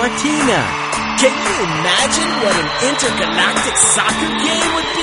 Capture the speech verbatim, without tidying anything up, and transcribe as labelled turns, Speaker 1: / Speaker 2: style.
Speaker 1: Martina.
Speaker 2: Can you imagine what an intergalactic soccer game would be?